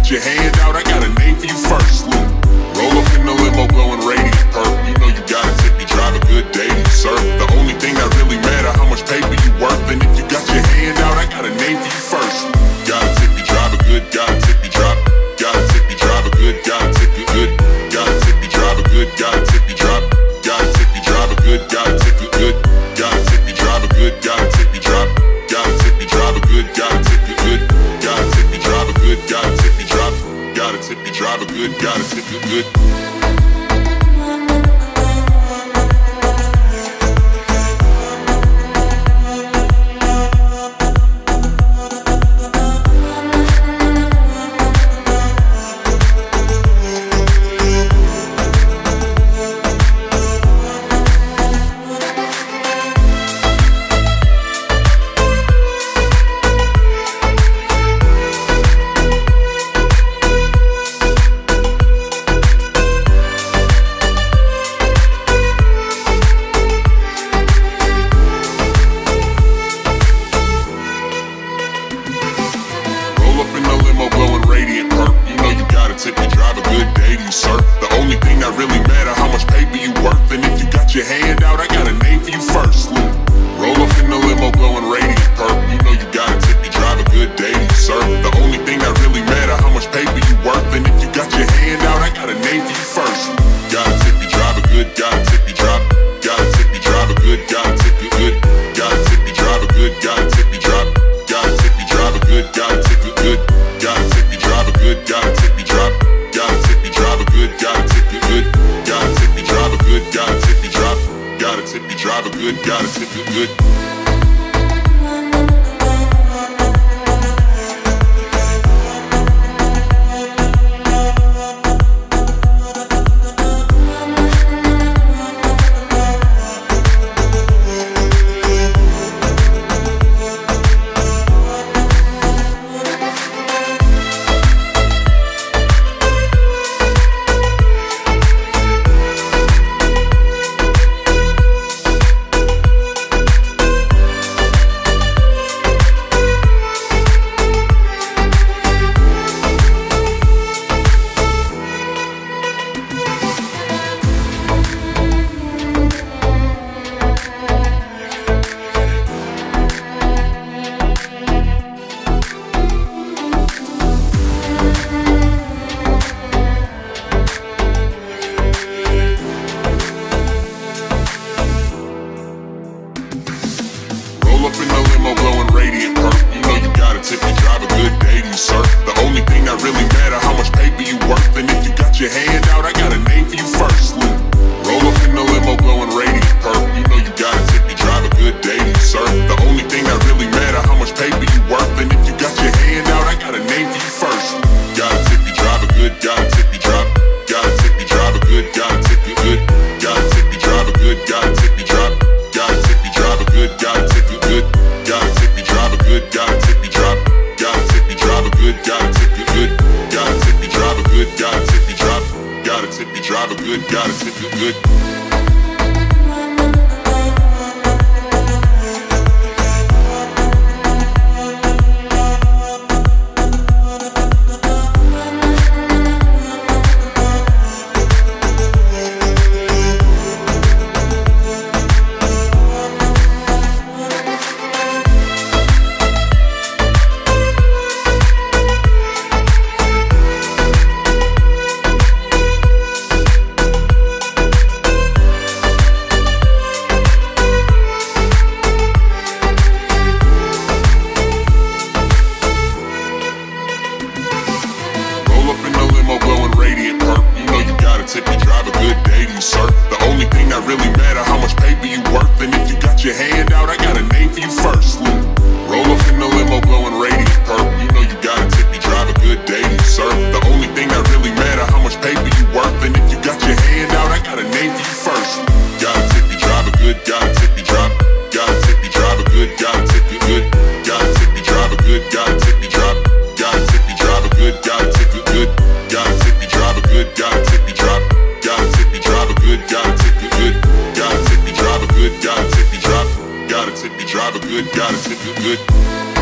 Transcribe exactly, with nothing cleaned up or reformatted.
got your hand out, I got a name for you first. Look, roll up in the limo, blowing radiant perp. You know you gotta tip me, drive a good day to you, sir. The only thing that really matter, how much paper you worth. And if you got your hand out, I got a name for you first. Gotta tip me, drive a good, gotta tip me, drive. Gotta tip me, drive a good, gotta tip me good. Gotta tip me, drive a good, gotta tip me, drive. Gotta tip me, drive a good, gotta tip me good. Gotta tip me, drive a good, gotta tip me, drive. Gotta tip me, drive a good, gotta tip me good. Gotta tip me, drive a good, gotta tip me, drive. Gotta tip me, drive a good, gotta tip me good. Drive a good, gotta tip it good. Tip me, drive a good day to you, sir. The only thing that really matter, how much paper you worth. And if you got your hand out, I got a name for you first. Look, roll up in the limo, blowing radiant perp. You know you gotta tip me, drive a good day to you, sir. The only thing that really matter, how much paper you worth. And if you got your hand out, I got a name for you first. Gotta tip me, drive a good, gotta tip me, drive. Gotta tip me, drive a good, gotta tip me good. Gotta tip me, drive a good, gotta tip me, drive. Gotta tip me, drive a good, gotta tip me good. Gotta tip me, drive a good, gotta tip me, drive. Gotta tip me, drive a good, gotta tip me good. Gotta tip me, drive a good, gotta tip me, drive. Gotta tip me, drive a good, gotta tip me good.